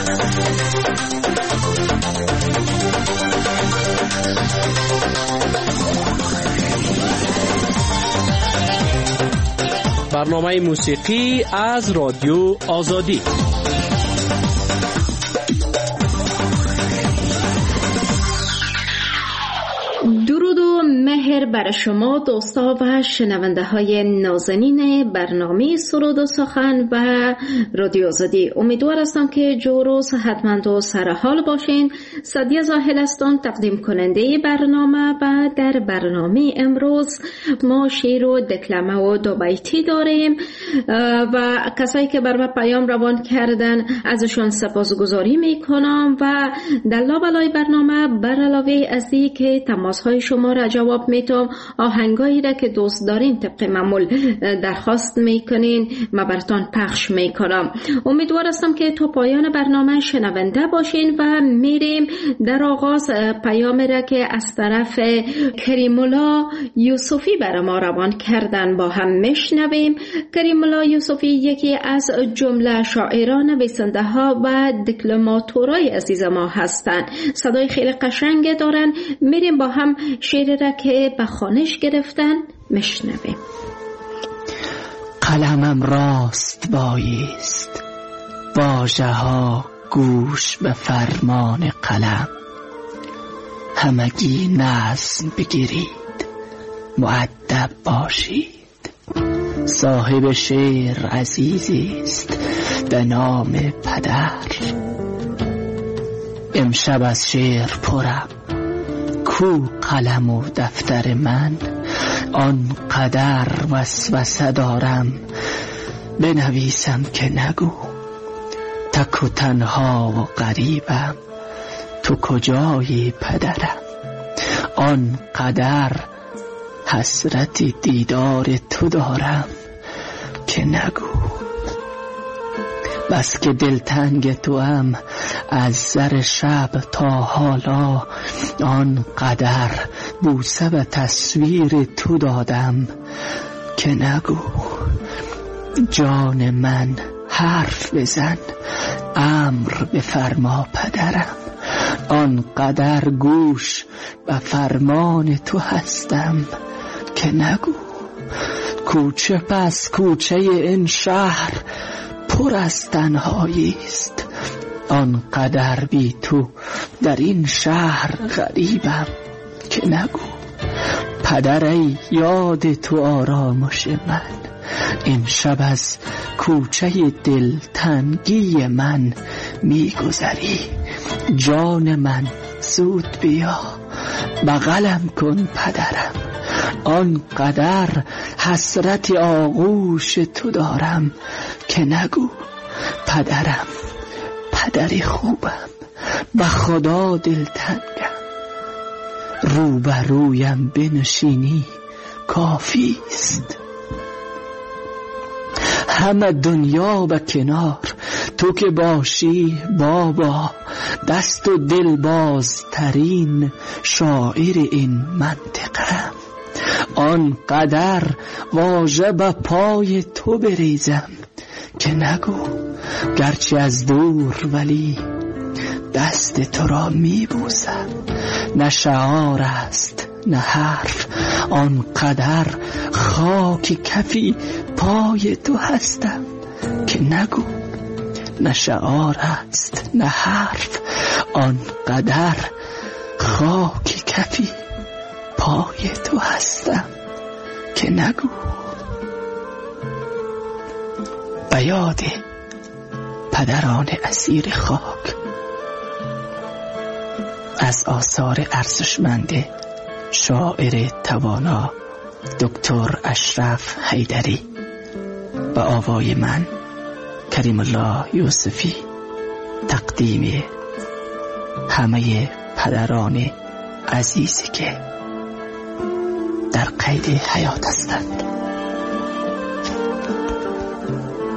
برنامه موسیقی از رادیو آزادی. درود و مهر بر شما دوستا و شنونده های نازنین برنامه سرود و سخن و رادیو آزادی. امیدوار هستم که جور و صحتمند و سرحال باشین. سعدیه زاهل هستم، تقدیم کننده برنامه و در برنامه امروز ما شعر و دکلمه و دو بیتی داریم و کسایی که بر ما پیام روان کردن ازشون سپاسگزاری میکنم و در لابلای برنامه بر علاوه از اینکه تماس‌های شما را جواب میتم، آهنگایی را که دوست دارین طبق معمول درخواست میکنین ما براتون پخش میکنم. امیدوار هستم که تا پایان برنامه شنونده باشین و میریم در آغاز پیام را که از طرف کریم الله یوسفی بر ما روان کردن با هم میشنویم. کریم الله یوسفی یکی از جمله شاعران، نویسنده ها و دکلماتورای عزیز ما هستند. صدای خیلی قشنگ دارن. میریم با هم شعر را که به خوانش گرفتن میشنویم. قلمم راست بایست، واژه ها گوش به فرمان قلم. همگی نظم بگیرید، مؤدب باشید. صاحب شعر عزیزی است به نام پدر. امشب از شعر پرم، کو قلم و دفتر من. آن قدر وسوسه دارم بنویسم که نگو. تک و تنها و غریبم، تو کجایی پدرم. آن قدر حسرت دیدار تو دارم که نگو. بس که دلتنگ تو هم از سر شب تا حالا. آن قدر بوسه و تصویر تو دادم که نگو. جان من حرف بزن، امر بفرما پدرم. آن قدر گوش به فرمان تو هستم که نگو. کوچه پس کوچه این شهر پر از تنهایی است. آن قدر بی تو در این شهر غریبم که نگو. پدر ای یاد تو آرامش من، امشب از کوچه دلتنگی من میگذری. جان من زود بیا، بغلم کن پدرم. آن قدر حسرت آغوش تو دارم که نگو. پدرم پدری خوبم، به خدا دلتنگم. روبرویم بنشینی کافی است. همه دنیا به کنار، تو که باشی بابا. دست و دل بازترین شاعر این منطقه. آن قدر واژه به پای تو بریزم که نگو. گرچه از دور ولی دست تو را میبوسم. نه شعار است نه حرف، آن قدر خاک کفی پای تو هستم که نگو. نه شعار است نه حرف، آن قدر خاک کفی پای تو هستم که نگو. به یاد پدران اسیر خاک از آثار ارزشمند شاعر توانا دکتر اشرف حیدری، به آوای من کریم الله یوسفی، تقدیم همه پدران عزیزی که در قید حیات هستند.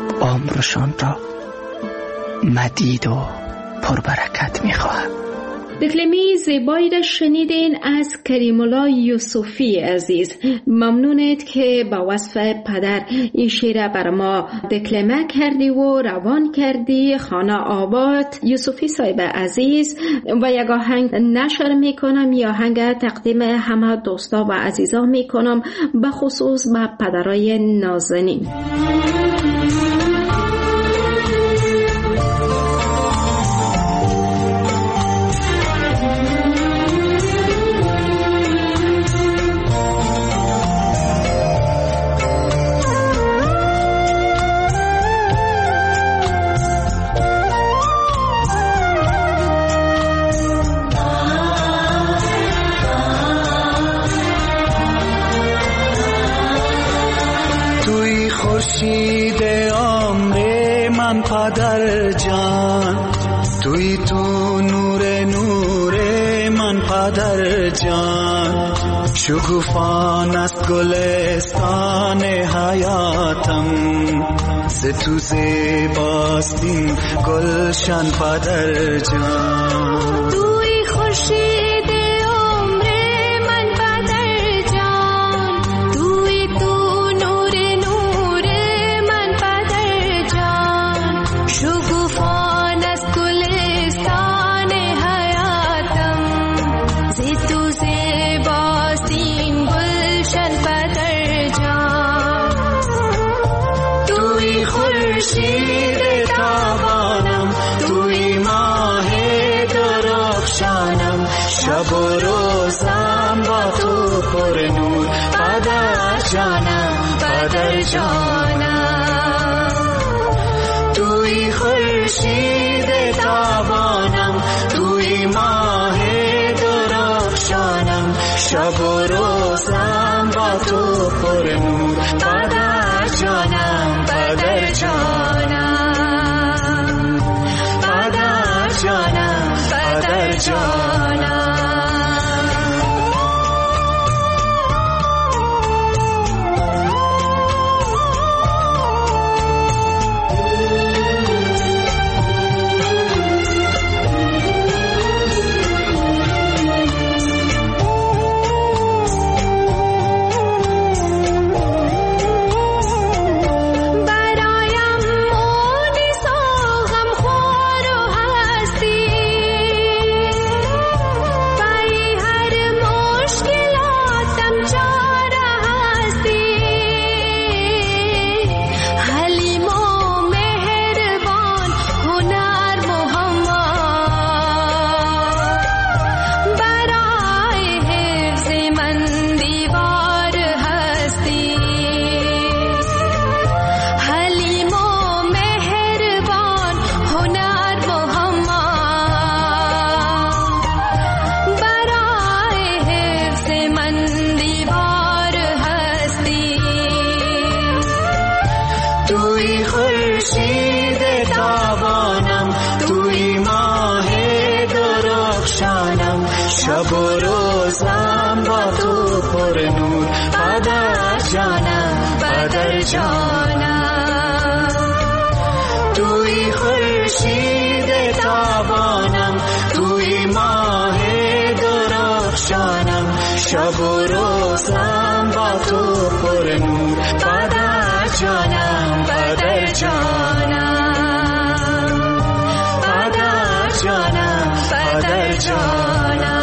عمرشان را مدید و پربرکت می‌خواهم. دکلمه زیبایی را شنیدین از کریم الله یوسفی عزیز. ممنونید که با وصف پدر این شعر بر ما دکلمه کردی و روان کردی. خانه آباد یوسفی صاحب عزیز و یک آهنگ نشر میکنم یا آهنگ تقدیم همه دوستا و عزیزا میکنم به خصوص به پدرای نازنین. خورشید عمر من پدر جان، توی تو نور من پدر جان، شکوفان است گلستان حیاتم، ز تو زیباست این گلشن پدر جان. توی خورشید شب و روزم با تو پر نور پدر جانم، پدر جانم. توی خورشید تابانم، توی ماه درخشانم، شب و روزم با تو پر نور پدر جانم، پدر جانم، پدر جانم، پدر جانم. شب و روزم با تو پر نور پدر جانم، پدر جانم. توی خورشید تابانم، توی ماه درخشانم، شب و روزم با تو پر نور پدر جانم، پدر جانم، پدر جانم، پدر جانم.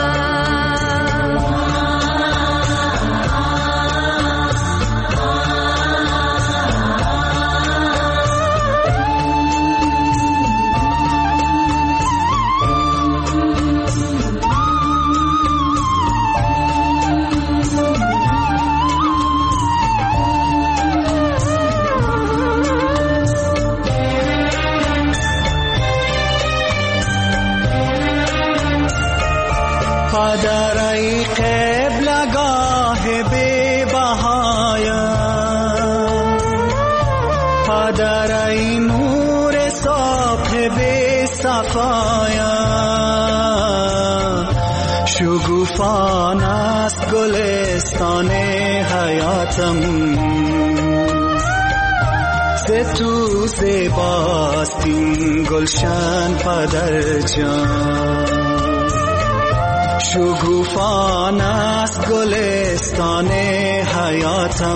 پدر ای قبلگاه بی بهایم، پدر ای نور صبح بی صفایم، شگوفان است گلستان حیاتم، ز تو زیباست این گلشن پدر جان. شکوفان است گلستان حیاتم،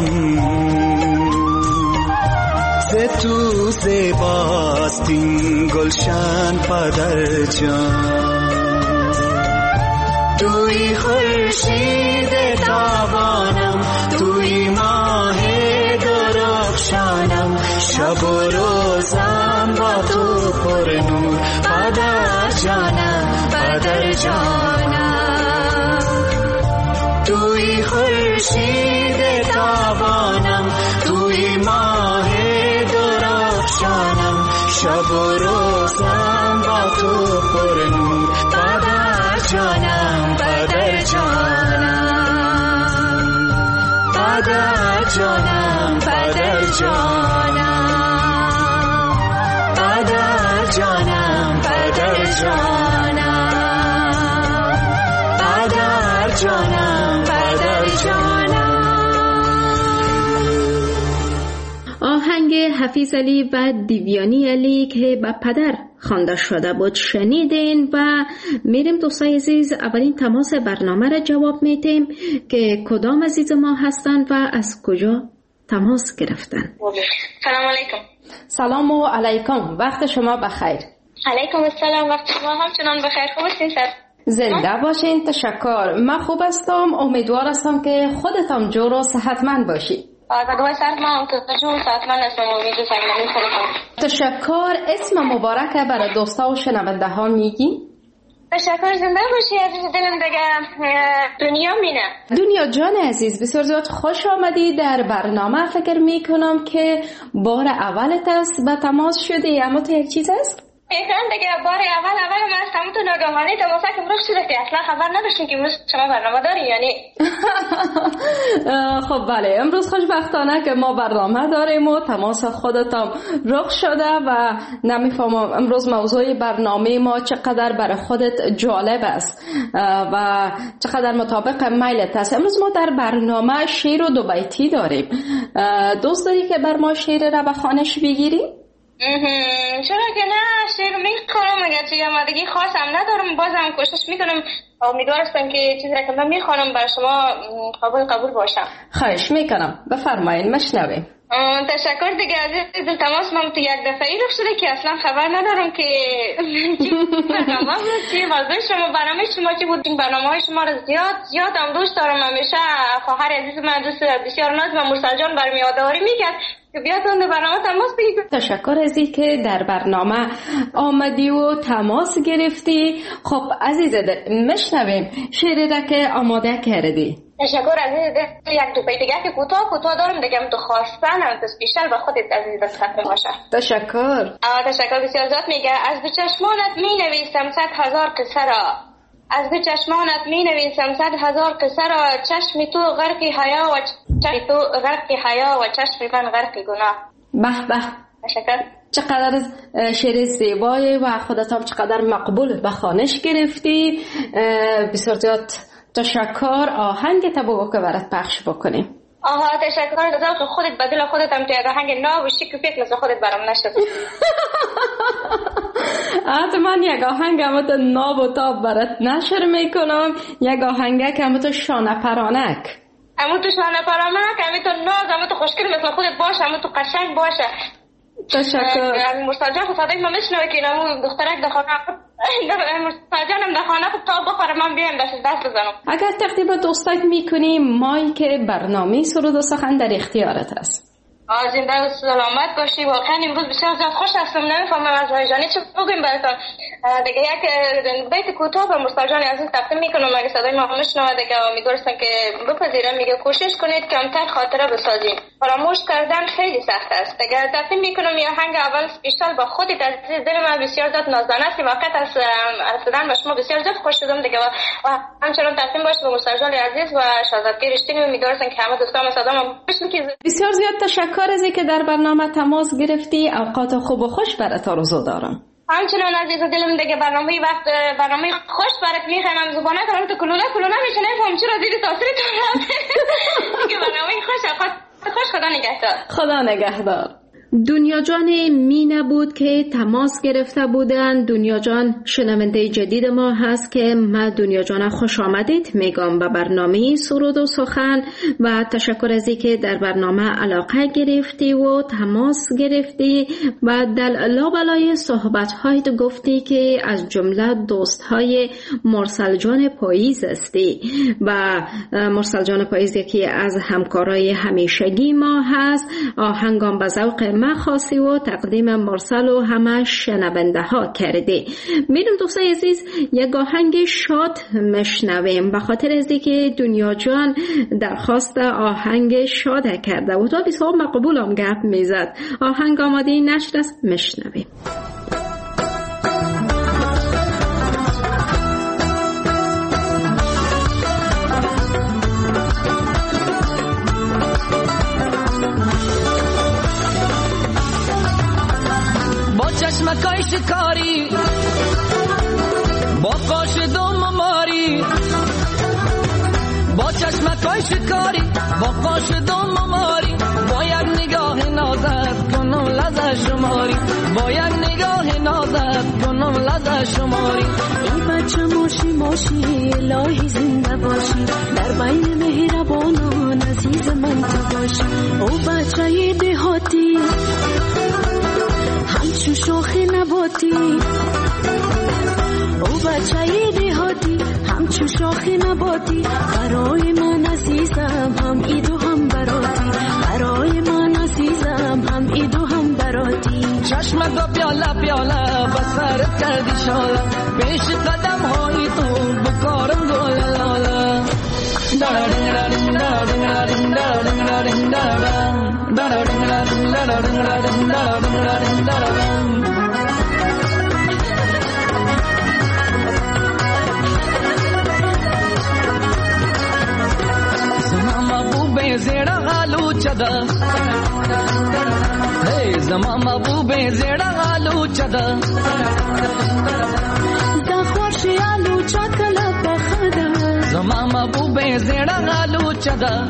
ز تو زیباست این گلشن پدر جان. توی خورشید تابانم، توی ماه درخشانم، شب و روزم با تو پر نور پدر جانم، پدر جانم. توی خورشید تابانم، توی ماه درخشانم، شب و روزم با تو پر نور پدر جانم، پدر جانم، پدر جانم، پدر جانم، پدر جانم، پدر جانم، پدر جانم، پدر جانم. آهنگ حفیظ علی و دیویانی علی که به پدر خوانده شده بود شنیدین و میریم دوستای عزیز اولین تماس برنامه را جواب میدیم که کدام عزیز ما هستن و از کجا تماس گرفتن. سلام علیکم. سلام و علیکم، وقت شما بخیر. علیکم السلام، وقت شما همچنان بخیر. خوب هستین سر؟ زنده باشین. تشکر. من خوب هستم، امیدوار هستم که خودتان جور و صحتمند باشی. دعای سر من تو جور صحتمند هستم و امیدوار سلامتی خودتان. تشکر. اسم مبارک برای دوستا و شنونده ها میگی؟ تشکر. زنده باشی عزیز دلم. دیگه دنیا مینه. دنیا جان عزیز، بسیار زیاد خوش آمدی در برنامه. فکر میکنم که بار اولت است به تماس شدی، اما تو یک چیز است؟ ایران دیگه بار اول من از همون ناگهانی تماسا که امروز شده که اصلا خبر نداشتیم که امروز شما برنامه داری یعنی. خب بله، امروز خوشبختانه که ما برنامه داریم و تماس خودتان رخ شده و نمیفهمم امروز موضوع برنامه ما چقدر برای خودت جالب است و چقدر مطابق میلت است. امروز ما در برنامه شعر و دو بیتی داریم. دوست داری که بر ما شعر را به خوانش بگیری؟ چرا که نه، شعر میخوانم اگرچه آمادگی خاصم ندارم، بازم کوشش میکنم. امیدوار هستم که چیزی را که من میخوانم برای شما قبول باشم. خواهش میکنم، بفرمایید مشنویم. تشکر دیگه عزیز دل. تماس من تو یک دفعه رخ شده که اصلا خبر ندارم که برنامه بود چی موضوع شما، برنامه شما چی بود. برنامه های شما را زیاد هم دوست دارم. همیشه خواهر عزیز من دوست بسیار نازم مرسل جان برام یادآوری میکرد که بیاد اون برنامه تماس بگیرید. تشکر عزیز که در برنامه آمدی و تماس گرفتی. خب عزیز مشنویم شعری را که آماده کردی. تشکر عزیز. یک دو بیت دیگه که کوتاه دارم دیگه، تو خواستن از اسپیشال به خودت عزیز بسخت باشه. تشکر. تشکر بسیار زیاد. میگه از دو چشمانت می نویسم 100,000 قصه را، از دو چشمانت می نویسم 100,000 قصه را، چشم تو غرق حیا و چشم تو غرق حیا و چشم من غرق گناه. به به. تشکر. چقدر شعر زیبایی و خودت هم چقدر مقبول به خوانش گرفتی. بسیار زیاد تشکر. آهنگ تبو که برات پخش بکنیم. تشکر. دادم که خودت بدل خودت هم توی آهنگ ناب و شیک و پیک مثل خودت برام نشد. حتما یک آهنگ همه تو ناب و تاب برات نشر میکنم. یک آهنگ که همه تو شانه پرانک، همه تو شانه پرانک، همه تو ناز، همه تو خوشگل مثل خودت باشه، همه تو قشنگ باشه. تشکر. مرسل جان خود صدای ما میشنوه که اینمو دخترک در خانه مرسل جانم در خانه خود تا بخوره من بیایم دست بزنم. اگر تقدیم دوستات میکنی مایی که برنامه سرود و سخن در اختیارت است. زنده و سلامت باشی. واقعا امروز بسیار زیاد خوش هستم، نمیفهمم از هیجانی چه بگویم براتون. دیگه یک بیت کوتاه به مرسل جان عزیز تقدیم میکنم. اگه صدای ما میشنوه دیگه امیدوارم که بپذیرم. میگه کوشش کنید کمتر خاطره بسازید، فراموش کردن خیلی سخت است. دیگه تقدیم میکنم یه آهنگ اول اسپیشال با خودت عزیز دل من. بسیار زیاد نازدانه است واقعا. از رسیدن به شما بسیار زیاد خوش شدم دیگه و همچنان تقدیم باشه به مرسل جان عزیز و شاهزاده رشتینی. امیدوارم که همه دوستان صدامو بشنوید. بسیار زیاد تشکر از اینکه در برنامه تماس گرفتی. اوقات خوب و خوش برات آرزو دارم. همچنان عزیز دلم دیگه برنامه خوش برات میخوام. زبانه تو کلونه میشه نفهم چرا زیر تاثیر تو رفت. دیگه برنامه خوش خدا نگهدار. خدا نگهدار. دنیا جان مینه بود که تماس گرفته بودند. دنیا جان شنونده جدید ما هست که من دنیا جان خوش آمدید میگم به برنامه سرود و سخن و تشکر از اینکه در برنامه علاقه گرفتی و تماس گرفتی و در لابلای صحبت‌های تو گفتی که از جمله دوست‌های مرسل جان پاییز هستی و مرسل جان پاییز یکی از همکارای همیشگی ما هست. آهنگام به ذوق ما خاصی و تقدیم مرسل و همه شنونده ها کرده. میرم دوستای عزیز یک آهنگ شاد مشنویم به خاطر از اینکه دنیا جان درخواست آهنگ شاد کرده و تا بسیار مقبولم گپ میزد. آهنگ آماده نشر است، مشنویم. چشمکای شکاری با قاش دوم ماری، با چشمکای شکاری با قاش دوم ماری، با یک نگاه نازت کنم لذت شماری، با یک نگاه نازت کنم لذت شماری. ای بچه ماشی ماشی الهی زنده باشی، در بین مهربانان عزیز من تو باشی. او بچه دهاتی همچو شاخ نباتی، او بچه دهاتی همچو شاخ نباتی، برای من عزیزم هم ایدو هم براتی، برای من عزیزم هم ایدو هم براتی. چشمت پیاله پیاله بسرت کردی شاله، پیش قدم های تو بکارم گل لاله. زما محبوب زیرا آلو چدا، hey زما محبوب زیرا آلو چدا، زخوش آلو چکلا بخدا، زما محبوب زیرا آلو چدا،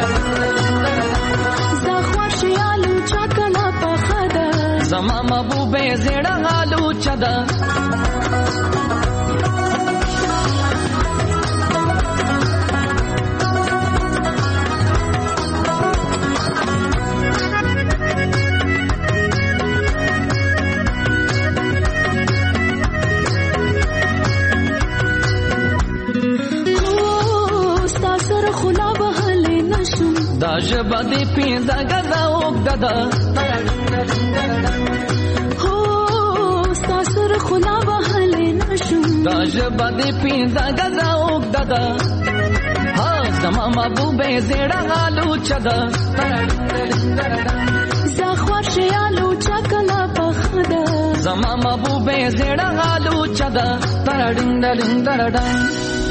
زخوش آلو چکلا بخدا، زما محبوب زیرا آلو چدا. جبا دی پینزا گدا اوک دادا، هو ستاسر خلا بحل نشم، دا جبا دی پینزا گدا اوک دادا، ها زما محبوب زیرا آلو چدا، زخوش آلو چکلا بخدا، زما محبوب زیرا آلو چدا. تردن دردن دردن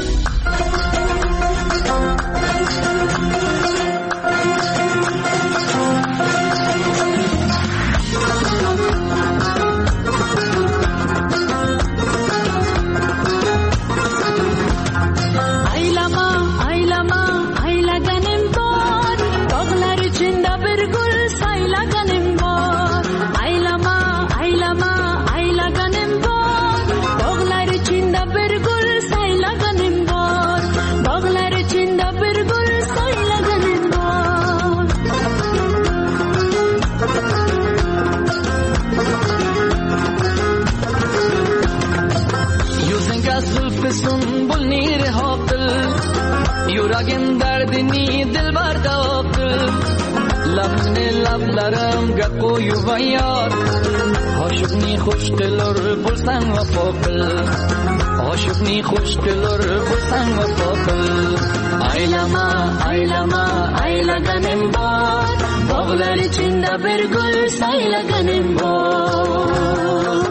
سنبل نیر حاقل، یوراگم دردنی دل برداقل، لبن لبلرم گقو یویار، عاشقنی خوشدلر بلسن و فاقل، عاشقنی خوشدلر بلسن و فاقل. ایلما ایلما ایلگنم بار، باغلر چنده برگل سایلگنم بار.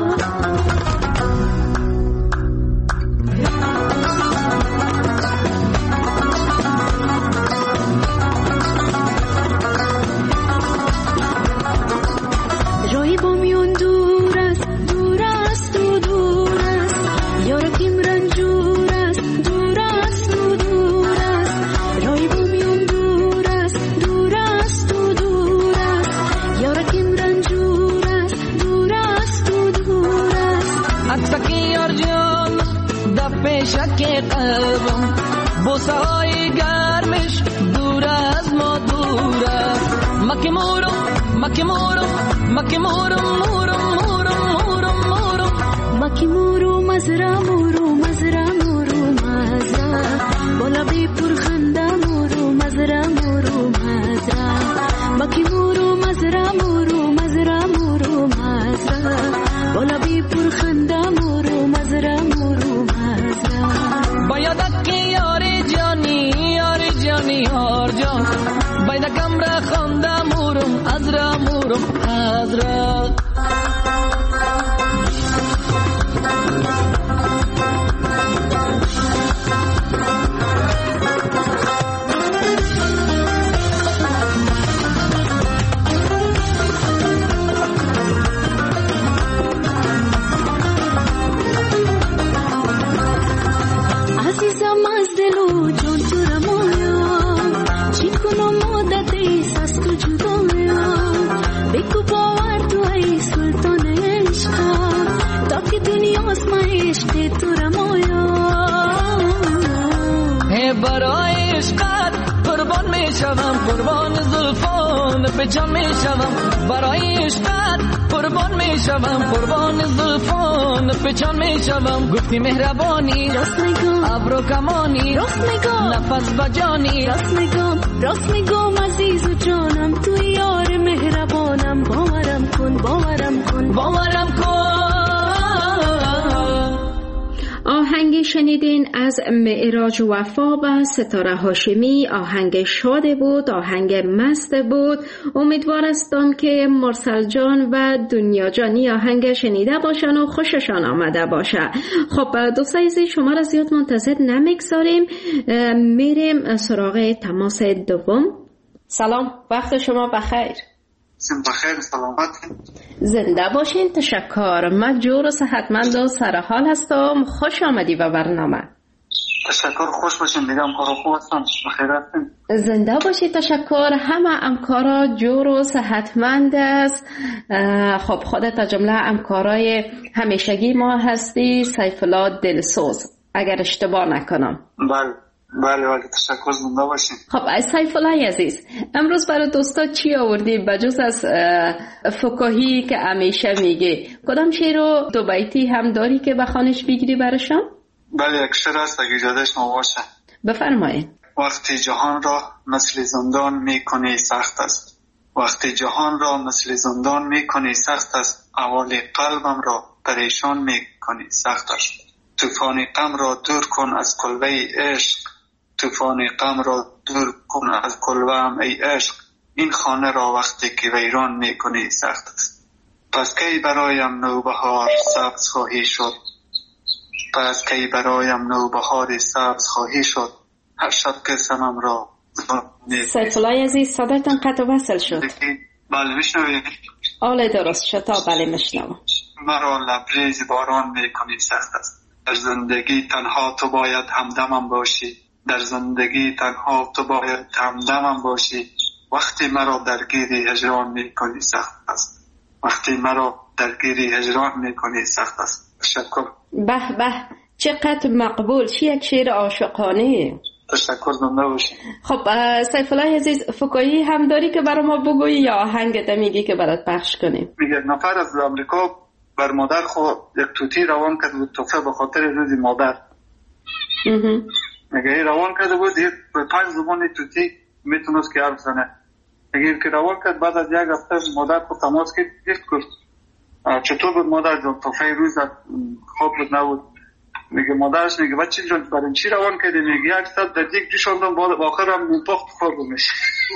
رنجور یار جان در پیشک قلبم بوسه های گرمش دور از ما دوره مکی مورم مکی مورم مکی مورم مورم مورم مورم مورم مکی مورو مزرا مورو مزرا مورو مزرا بالا بی پرخنده مورو مزرا مورو مزرا مکی مورو مزرا مورو مزرا مورو مزرا بالا بی پرخنده مورو مزرا مورو مزرا باید که یاری جانی یاری جانی یار جان باید کمره خونده مورم ازرا مورم ازرا برای عشقت قربان می شوم قربان زلفان به جان می شوم برای عشقت قربان می شوم قربان زلفان به جان می شوم گفتی مهربانی راست میگم ابرو کمانی راست میگم نفس بجانی راست میگم عزیز و جانم تو یار مهربانم باورم کن باورم کن باورم کن. آهنگ شنیدین از معراج وفا و ستاره هاشمی. آهنگ شاد بود، آهنگ مست بود. امیدوار هستم که مرسل جان و دنیا جانی آهنگ شنیده باشن و خوششان آمده باشه. خب دوستای عزیز، شما را زیاد منتظر نمیگذاریم، میریم سراغ تماس دوم. سلام، وقت شما بخیر. بخیر، سلامت. زنده باشین. تشکر. من جور و صحتمند و سرحال هستم. خوش آمدی به برنامه. تشکر، خوش باشین. دیگه همکارا خوب هستم، بخیر هستین. زنده باشی. تشکر. همه همکارا جور و صحتمند است. خب خودت از جمله همکارای همیشگی ما هستی، سیف الله دلسوز، اگر اشتباه نکنم. بله تشکر، زنده باشین. خب سیف الله عزیز، امروز برای دوستا چی آوردی بجز از فکاهی که همیشه میگه؟ کدام شعر رو دو بیتی هم داری که بخوانش بگیری براشون؟ بله، یک شعر هست اگه اجازهش ما باشه. بفرمایید. وقتی جهان را مثل زندان میکنی سخت است، وقتی جهان را مثل زندان میکنی سخت است، احوال قلبم را پریشان میکنی سخت است. طوفان غم را دور کن از کلبه عشق، طوفان غم را دور کن از کلبه‌ام ای عشق، این خانه را وقتی که ویران میکنی سخت است. پس کی برایم نوبهار سبز خواهی شد، پس کی برایم نوبهار سبز خواهی شد، هر شب که سنم را سیف الله عزیز، صدایتان قطع و وصل شد. بله میشنوید؟ آله درست شد، بله میشنوم. مرا لبریز باران میکنی سخت است، در زندگی تنها تو باید همدمم باشی، در زندگی تنها تو باید همدمم باشی، وقتی مرا درگیری هجران میکنی سخت است، وقتی مرا درگیری هجران میکنی سخت است. تشکر. به به، چقدر مقبول، چه یک شعر عاشقانه. تشکر، زنده باشی. خب سیف الله عزیز، فکاهی هم داری که برای ما بگویی یا آهنگت میگی که برات پخش کنیم؟ میگه نفر از امریکا بر مادر خود یک توتی روان کرد بود، تحفه به خاطر روز مادر. میگه روان کرده بود، به 5 زبان توتی میتونست که حرف زنه. میگه که روان کرد، بعد از یک هفته مادر کو تماس کرد، گفت چطور بود مادر جان، تحفه روز خوب بود نبود؟ میگه مادرش میگه بچه جان برای چی روان کردی؟ میگه 100 دقیقه جوشوندم، بعد آخرم منطق خوردمش.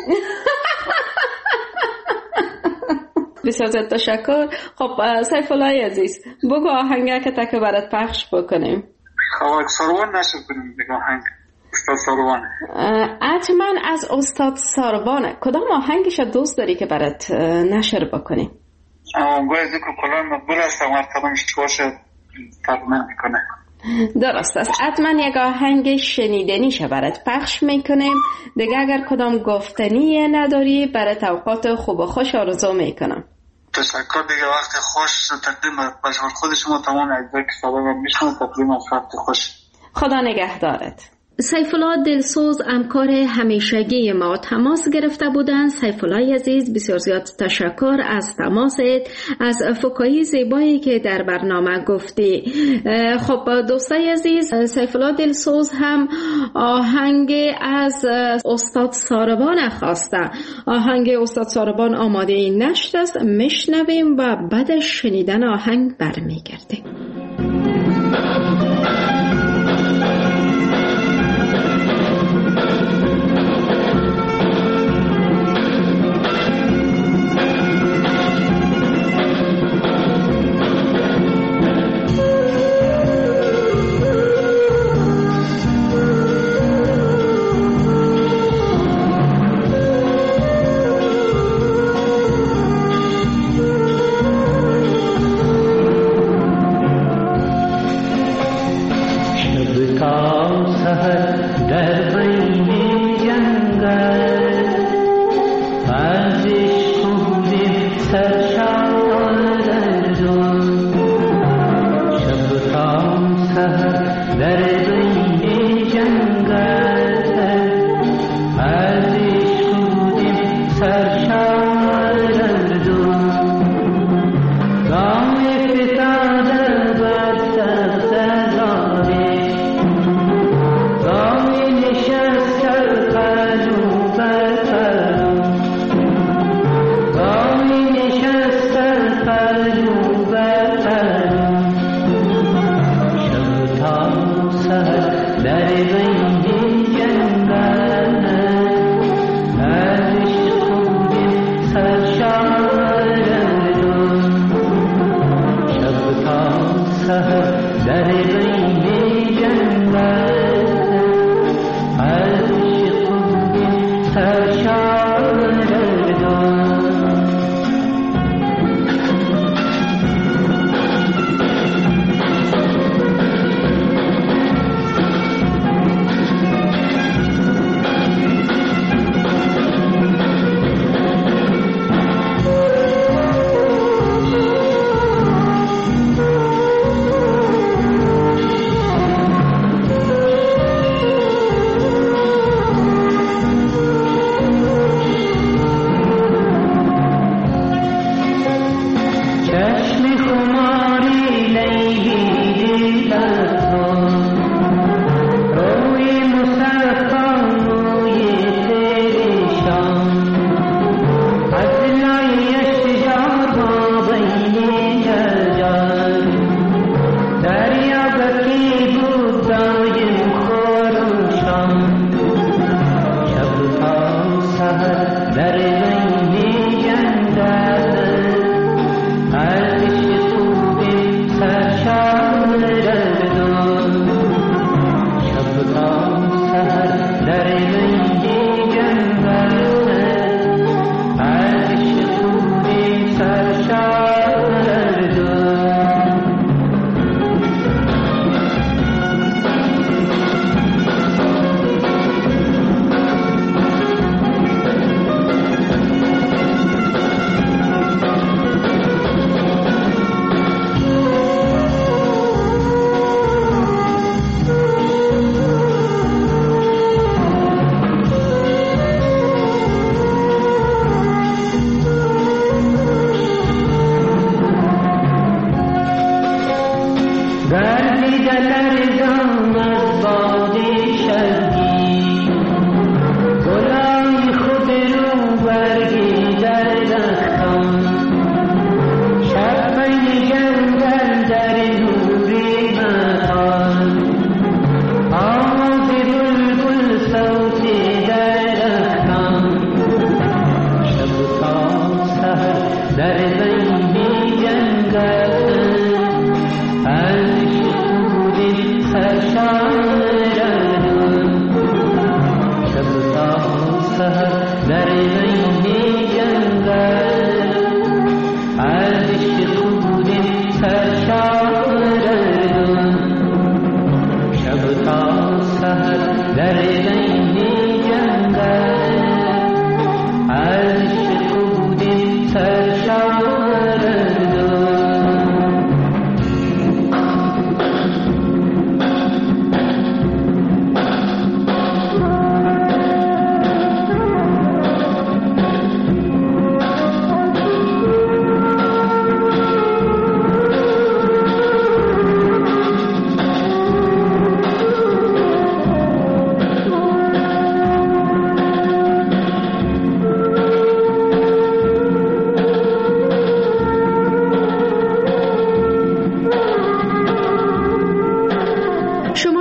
بسیار تشکر. خب سیف الله عزیز، بگو آهنگه که تک برات پخش بکنیم. خب سروان نشر کنیم دیگه آهنگ استاد سروان. حتما از استاد سروان. کدام آهنگش دوست داری که برات نشر بکنیم؟ باید که کلان مقبول است، اما کدامش باشه فرق نمیکنه. درست است. حتما یک آهنگ شنیدنیش برات پخش میکنیم دیگه. اگر کدام گفتنی نداری برات اوقات خوب و خوش آرزو میکنم. تشکر. دیگه وقت خوش تقدیم بر خود شما تمام اجزای که صدا میشنم تقدیم از وقت خوش. خدا نگهدارت. سیف الله دلسوز همکار همیشگی ما تماس گرفته بودند. سیف الله عزیز بسیار زیاد تشکر از تماست، از فکایی زیبایی که در برنامه گفتی. خب دوستای عزیز، سیف الله دلسوز هم آهنگ از استاد ساربان خواسته. آهنگ استاد ساربان آماده نشت است، میشنویم و بعد شنیدن آهنگ برمیگردیم.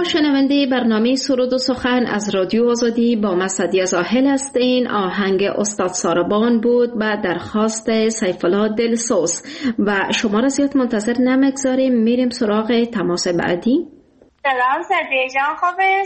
شنونده برنامه سرود و سخن از رادیو آزادی با مسعدی زاهل هستین. آهنگ استاد ساربان بود و درخواست سیف‌الله دلسوز و شما را زیاد منتظر نمگذاریم، میریم سراغ تماس بعدی. سلام سعدیه جان، خوبه؟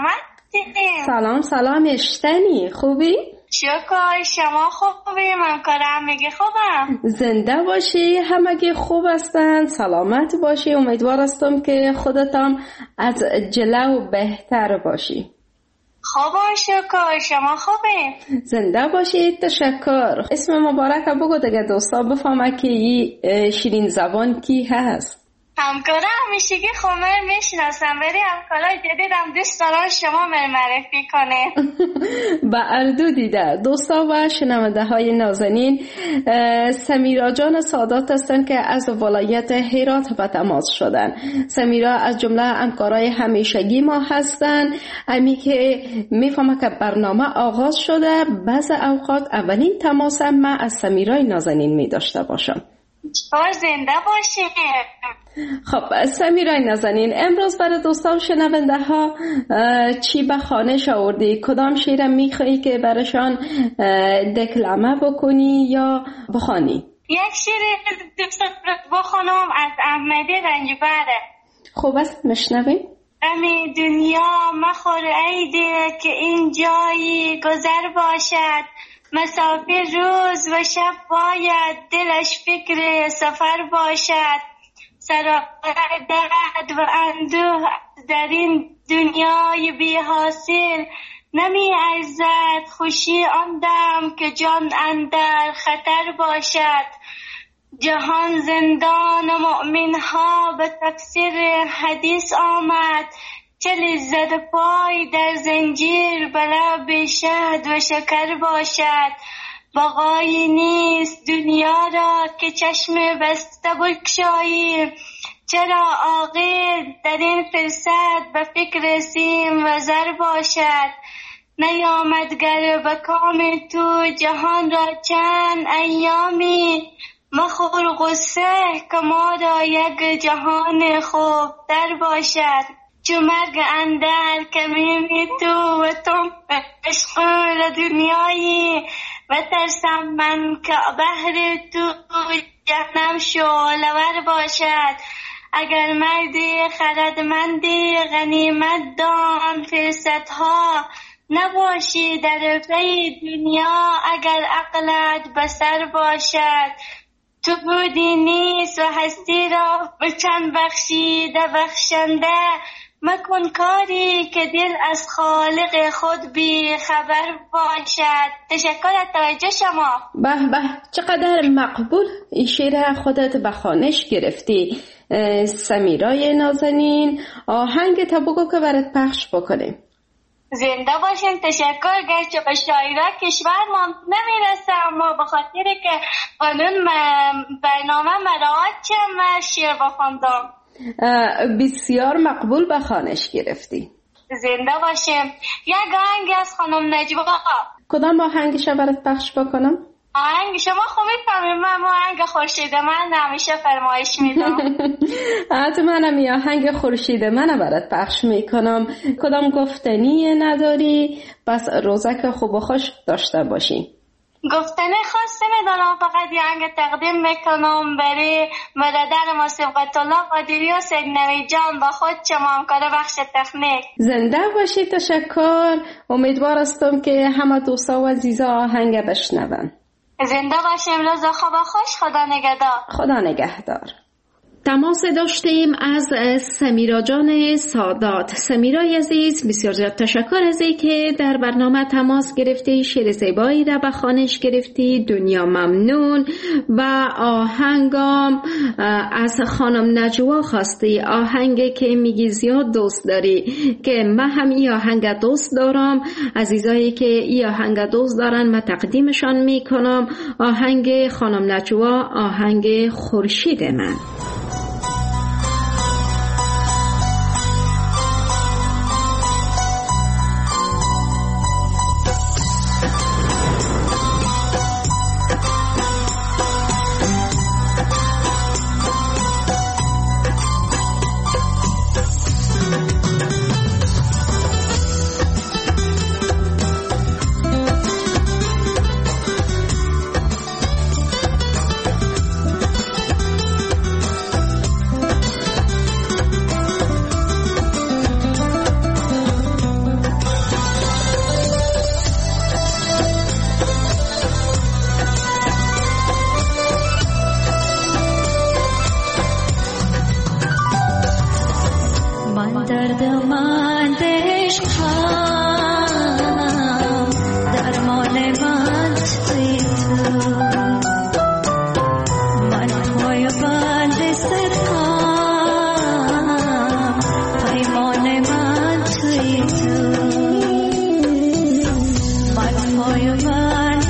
سلامت؟ سلام اشتنی، خوبی؟ شکر، شما خوبی؟ من کارم میگه خوبم. زنده باشی، همگی خوب هستند، سلامت باشی. امیدوار هستم که خودتم از جلو بهتر باشی. خوبم شکر، شما خوبی؟ زنده باشی، تشکر. اسم مبارک بگو دیگه دوستا بفهمه که این شیرین زبان کی هست. همکارم همیشگی خومر میشناسم، ولی همکارای جدیدم دوست دارم شما معرفی کنه. با اردو دیده دوستا و شنونده های نازنین، سمیرا جان سادات هستند که از ولایت هرات به تماس شدن. سمیرا از جمله همکارای همیشگی ما هستند. امی که میفهمه که برنامه آغاز شده، بعض اوقات اولین تماس من از سمیرای نازنین می داشته باشم. زنده باشی. خب سمیرای نازنین، امروز برای دوستان شنونده ها چی به خوانش آوردی؟ کدام شعر میخوایی که براشان دکلمه بکنی یا بخوانی؟ یک شعر دوست بخونم از احمدی رنجبره. خوب است، مشنویم. امی دنیا مخور ای دل که این جایی گذر باشد، مسافر روز و شب باید دلش فکر سفر باشد. سراغ درد و اندوه در این دنیای بی حاصل، نمی ارزد خوشی آن دم که جان اندر خطر باشد. جهان زندان و مؤمن ها به تفسیر حدیث آمد، چه لذت پای در زنجیر به لب شهد و شکر باشد. بقایی نیست دنیا را که چشم بسته بگشایی، چرا عاقل در این فرصت به فکر سیم و زر باشد. نیامد گر به کام تو جهان را چند ایامی، مخور غصه که ما را یک جهان خوب در باشد. چو مرگ اندر کمینی تو و تو عشق دنیایی، و ترسم من که بهر تو جهنم شعله‌ور باشد. اگر مردی خردمندی غنیمت دان فرصتها، نباشی در پی دنیا اگر عقلت بسر باشد. تو بودی نیست و هستی را به چند بخشیده بخشنده، مکن کاری که دل از خالق خود بی خبر باشد. تشکر از توجه شما. به چقدر مقبول این شعر خودت به خوانش گرفتی. سمیرای نازنین، آهنگ تا بگو که برات پخش بکنیم. زنده باشین. تشکر. گرچه به شاعرها کشورمان نمیرسه، اما به خاطر که قانون برنامه مراعات چم شعر بخوندم. بسیار مقبول به خوانش گرفتی. زنده باشیم. یک آهنگ از خانم نجوا. کدام آهنگش برات پخش بکنم؟ آهنگ شما خوب میفهمید، من آهنگ خورشید من همیشه فرمایش میدم. حتما هم آهنگ خورشید من برات پخش میکنم. کدام گفتنی نداری؟ پس روزک خوب و خوش داشته باشی. گفتنی خاصی ندارم، فقط یه آهنگ تقدیم میکنم برای برادر ما صبغت الله قادری و سید نوید جان، با خود شما همکار بخش تکنیک. زنده باشی. تشکر. امیدوار هستم که همه دوستا و عزیزا آهنگ بشنون. زنده باشیم. روز خوب و خوش. خدا نگهدار. خدا نگهدار. تماس داشتیم از سمیرا جان سادات. سمیرای عزیز، بسیار زیاد تشکر از اینکه در برنامه تماس گرفتی، شعر زیبایی را به خوانش گرفتی. دنیا ممنون. و آهنگام از خانم نجوا خواستی، آهنگی که میگی زیاد دوست داری، که من هم این آهنگ دوست دارم. عزیزایی که این آهنگ دوست دارن من تقدیمشان میکنم. آهنگ خانم نجوا، آهنگ خورشید من. من دردمند عشقم، درمان من توی تو، من پای بند صدقم، پیمان من توی تو، من پای بند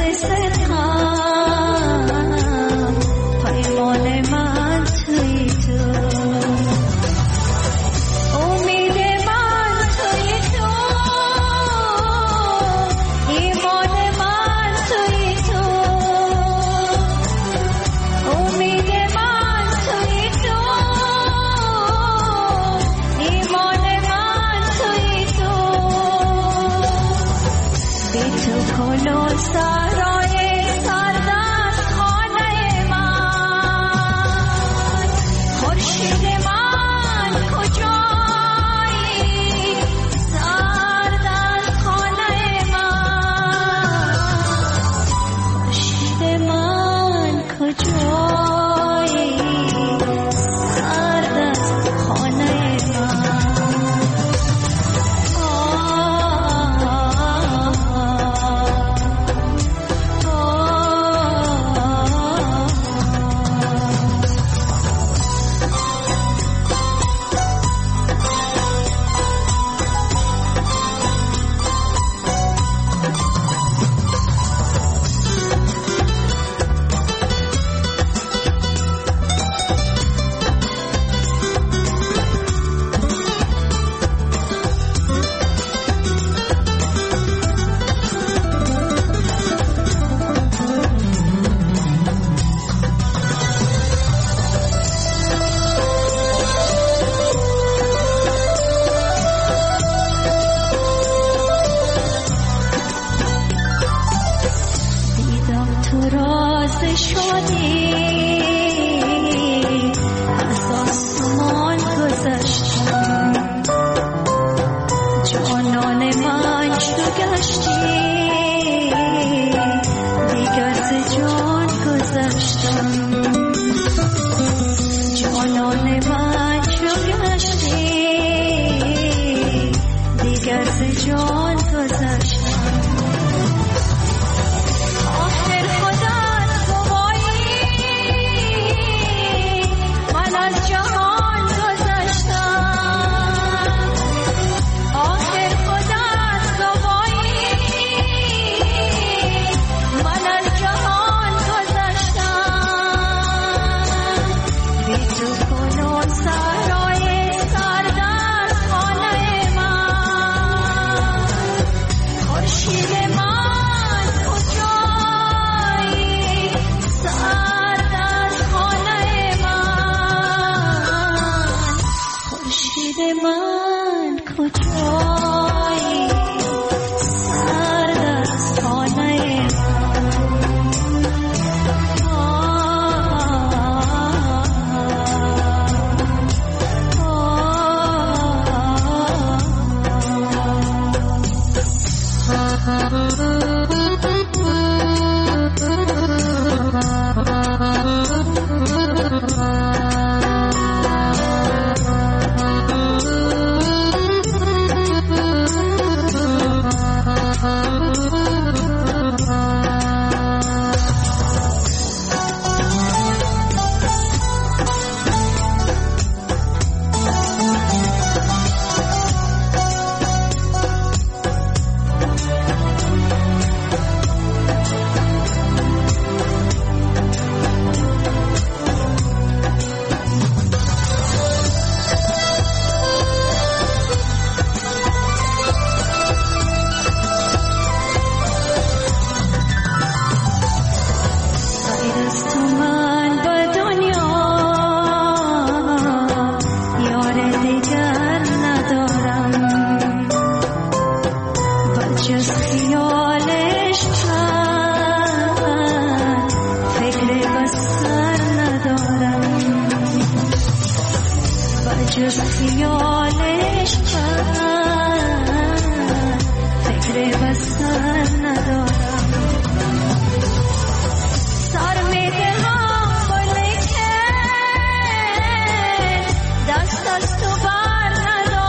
صدقم، پیمان من توی تو. دست از تو بر ندارم.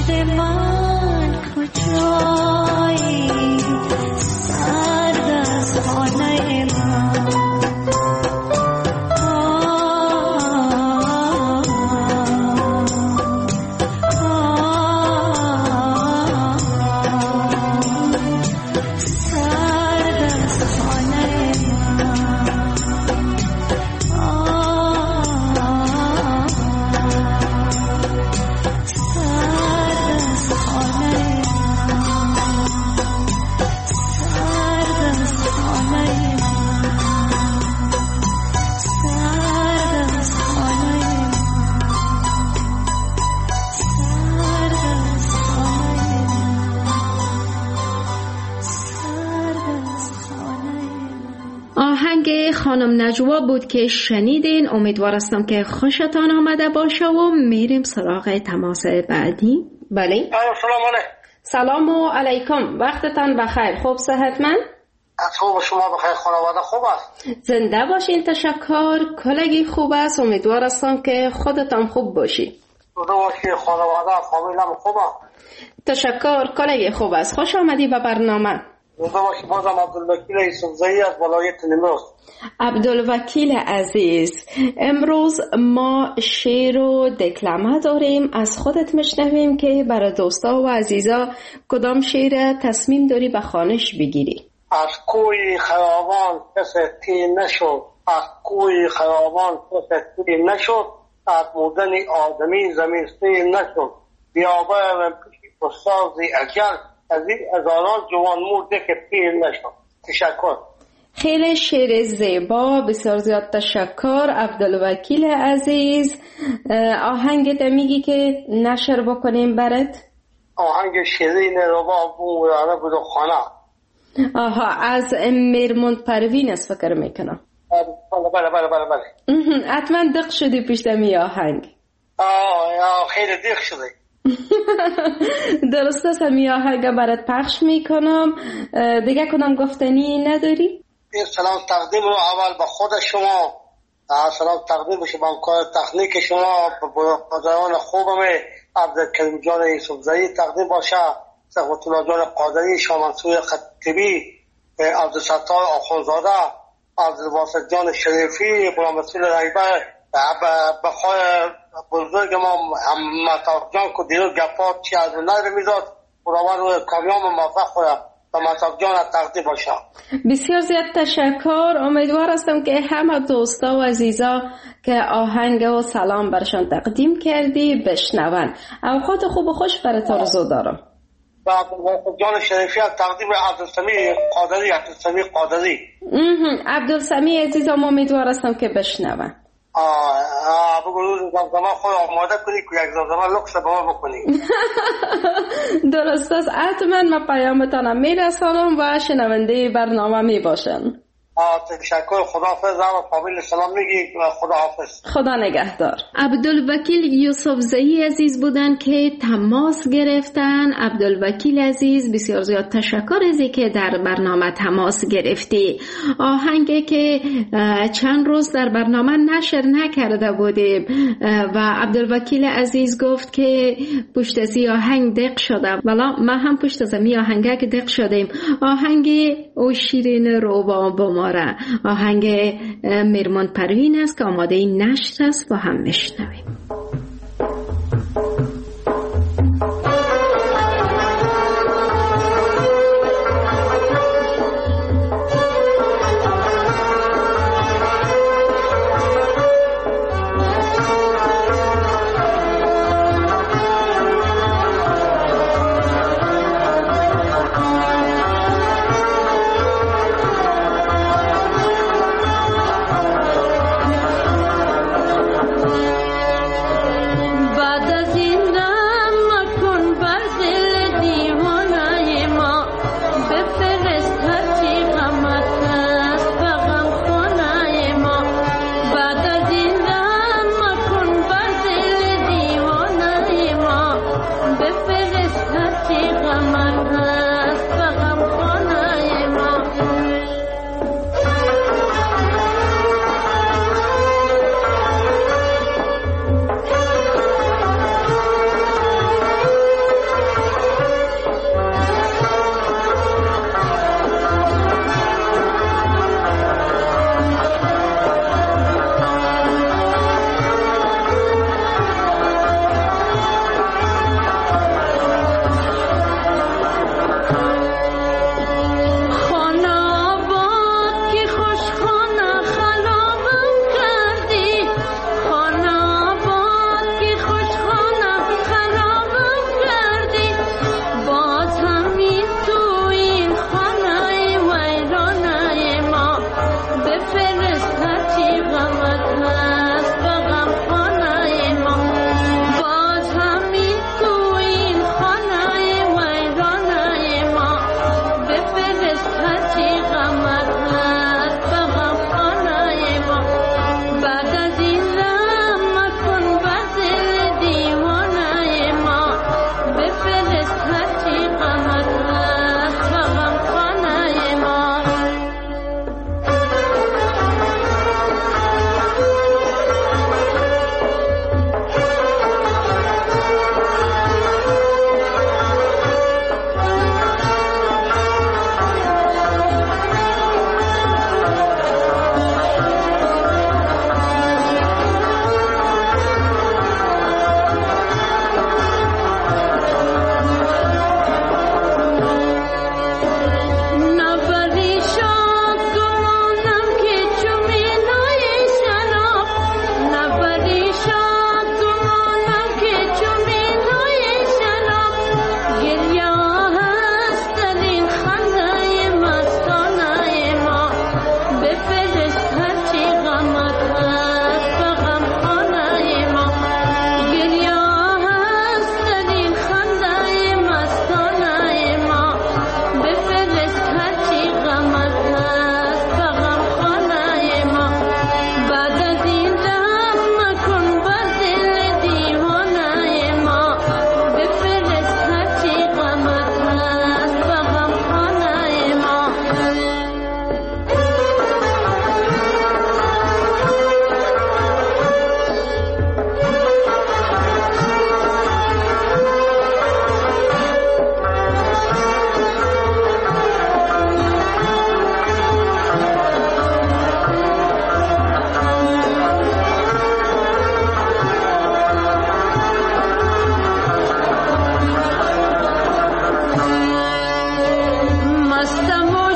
خانم نجوا بود که شنیدین. امیدوار هستم که خوشتان آمده باشه و میریم سراغ تماس بعدی. بله سلام علیکم. سلام علیکم، وقتتان بخیر. خوب صحتمند؟ خوب، شما بخیر؟ خانواده خوب است؟ زنده باشین. تشکر. کلگی خوب است. امیدوار هستم که خودتان خوب باشی. زنده باشی. خانواده فامیلم خوب است؟ تشکر. کلگی خوب است. خوش آمدی به برنامه. زنده باشی. بازم عبدالوکیل یوسفزئی از ولایت نیمروز. عبدالوکیل عزیز، امروز ما شعر و دکلمه داریم. از خودت میشنویم که برای دوستا و عزیزا کدام شعر تصمیم داری به خوانش بگیری؟ از کوی خیابان کس تی نشد، از کوی خیابان کس تی نشد، از بودن آدمی زمینستی نشد، بیابه و پیشی پرسازی اجل، از این هزاران جوان مرده که پیر نشد. تشکر. خیلی شعر زیبا، بسیار زیاد تشکر عبدالوکیل عزیز. آهنگت میگی که نشر بکنیم برات؟ آهنگ شیرین رباب بومرانه بود خانه. آها، از میرموند پروین است فکر میکنم. بله. حتما دق شدی پشت می آهنگ. خیلی دق شدی. درست است. می آهنگ برات پخش میکنم. دیگه کدام گفتنی نداری؟ سلام تقدیم رو اول به خود شما، سلام تقدیم بشه به کار تکنیک شما، به برادران خوبمه عبدالکریم جان یوسفزئی تقدیم باشه، صفوت الله جان قادری، شامنصور خطیبی، عبدالستار آخونزاده، عبدالواسط جان شریفی، غلام رسول رهبر، بخواه بزرگ ما مطاب جان که دیرو گفات چی از نظر میداد، خداوند روی کامیام موفق خورم و مطاب جان تقدیم باشه. بسیار زیاد تشکر. امیدوار هستم که همه دوستا و عزیزا که آهنگ و سلام برشان تقدیم کردی بشنون. اوقات خوب و خوش برات آرزو دارم. و جان شریفی از تقدیم عبدالسمیع قادری. عبدالسمیع عزیزم امیدوار هستم که بشنون. بگو روز زمزمه خود آماده کنی که یک زمزمه لکس با ما بکنی. درست است. حتما ما پیامتانم میرسانم و شنونده برنامه میباشن. تشکر. خداحافظ. و فامیل سلام میگی. خداحافظ. خدا نگهدار. عبدالوکیل یوسفزئی عزیز بودن که تماس گرفتن. عبدالوکیل عزیز بسیار زیاد تشکر ازی که در برنامه تماس گرفتی. آهنگی که چند روز در برنامه نشر نکرده بودیم و عبدالوکیل عزیز گفت که پشت از آهنگ دق شده. والا ما هم پشت از آهنگ که دق شدیم. آهنگ او شیرین روبا بماره، آهنگ میرموند پروین است که آماده این نشر است. با هم میشنویم.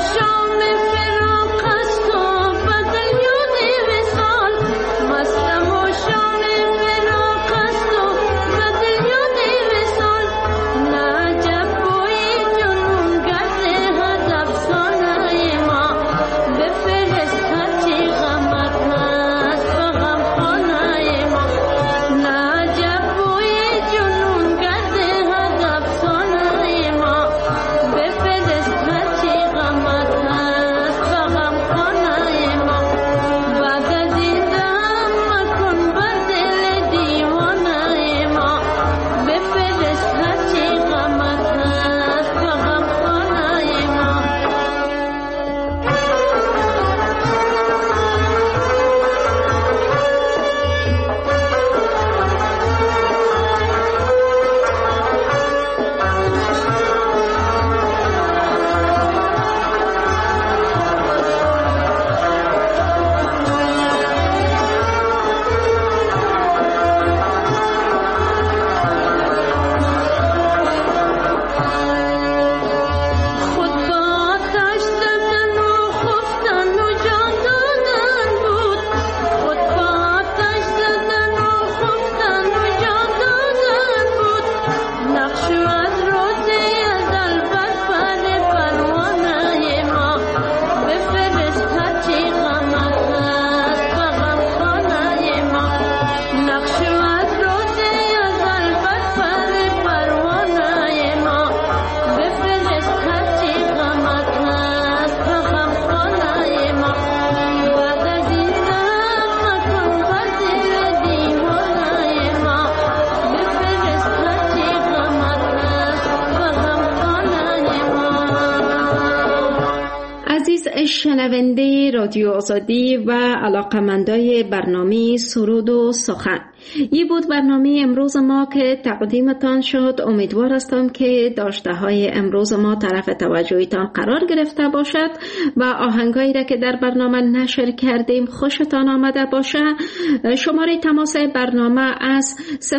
شنونده رادیو آزادی و علاقمندای برنامه سرود و سخن، یه بود برنامه امروز ما که تقدیمتان شد. امیدوار هستم که داشته های امروز ما طرف توجهتان قرار گرفته باشد و آهنگایی را که در برنامه نشر کردیم خوشتان آمده باشه. شماره تماس برنامه از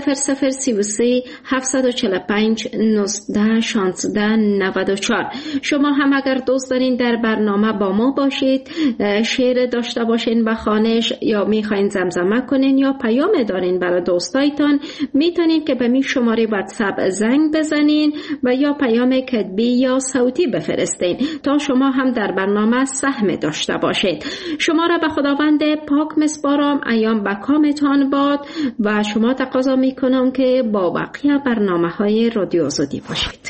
0033 745 19 16 94. شما هم اگر دوست دارین در برنامه با ما باشید، شعر داشته باشین به خوانش یا میخواین زمزمه کنین یا پیام دارین برای دوستایتان، میتونین که به می شماره واتساپ زنگ بزنین و یا پیام کتبی یا صوتی بفرستین تا شما هم در برنامه سهم داشته باشید. شما را به خداوند پاک مسپارم، ایام بکامتان باد و شما تقاضا میکنم که با بقیه برنامه های رادیو آزادی باشید.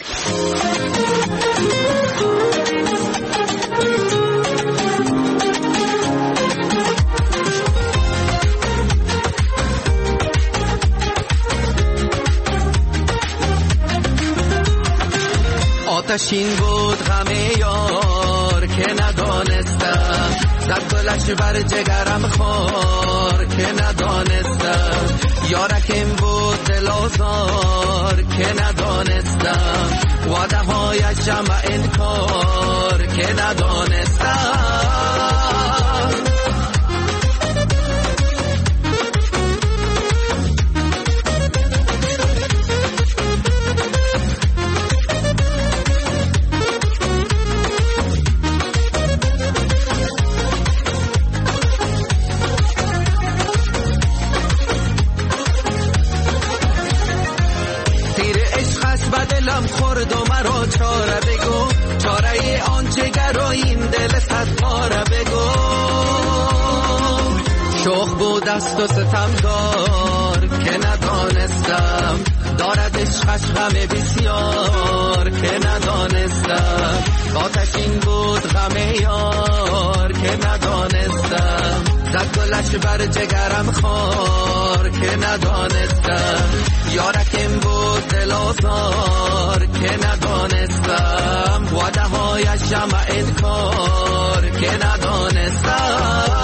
آتشین بود غم یار که ندانستم، زد گلش بر جگرم خار که ندانستم، یارکم بود دل آزار که ندانستم، وعده هایش جمع انکار که ندانستم. خورد و مرا چاره بگو، چاره آنچه گرا این دل صد پاره بگو. شوخ بود دست و ستمدار که ندانستم، دارد عشقش غم بسیار که ندانستم. آتشین بود غم یار که ندانستم، زد گلش بر جگرم خار که ندانستم، یارکم بود دل آزار که ندانستم، وعده هایش جمع انکار که ندانستم.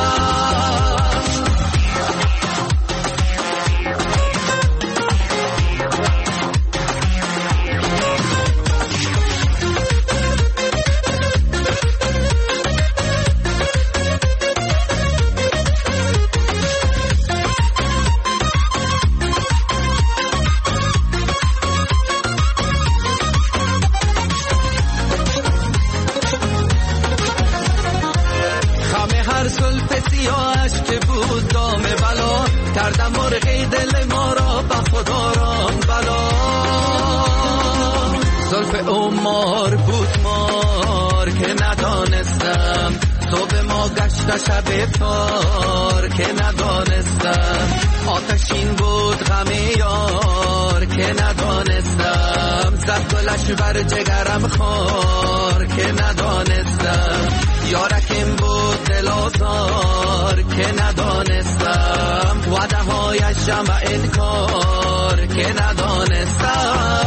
زلف عمر بود مار که ندانستم تو به ما گشت شب تار که ندانستم آتشین بود غم یار که ندانستم زد گلش بر جگرم خار که ندانستم یارکم بود دل آزار که ندانستم وعده هایش جمع انکار که ندانستم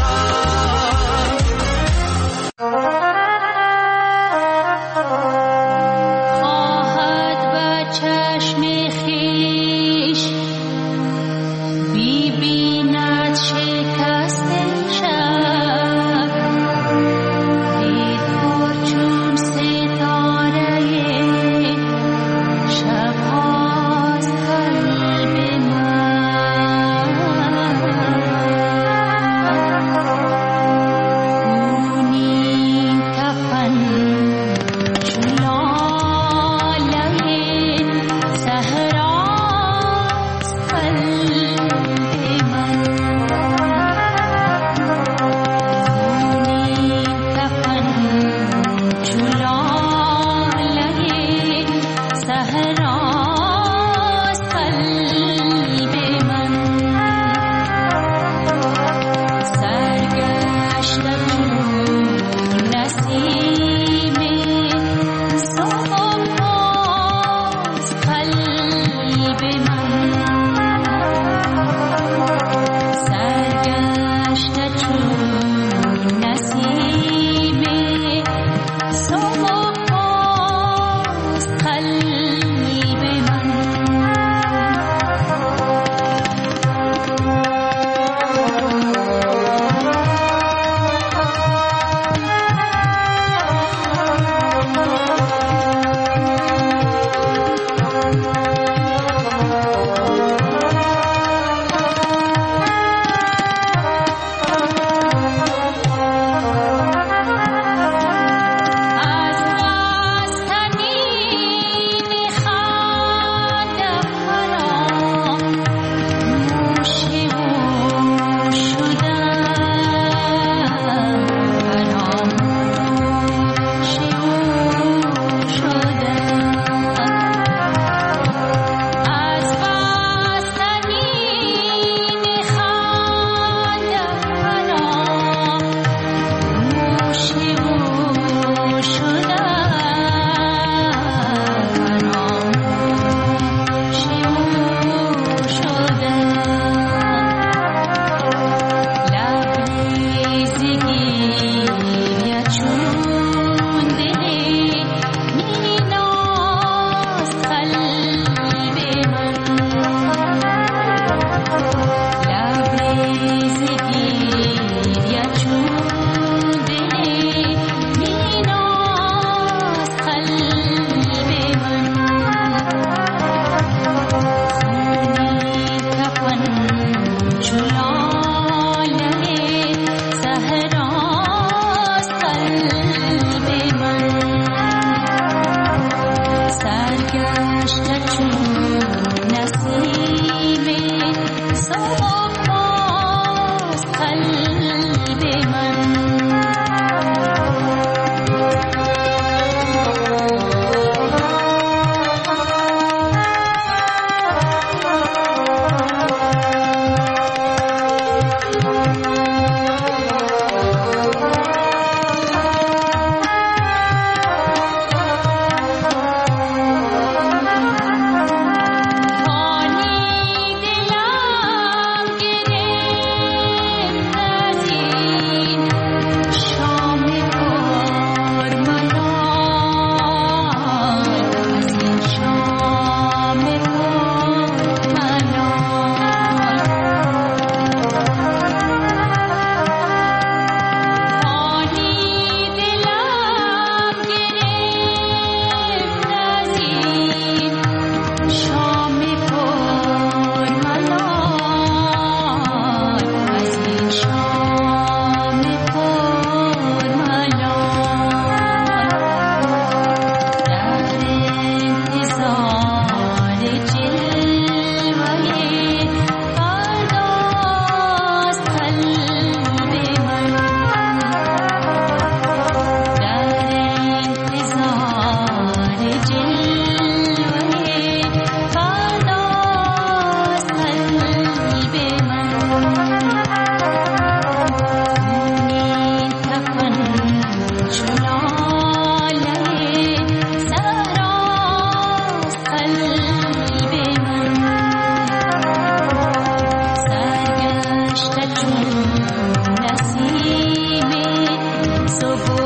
صبح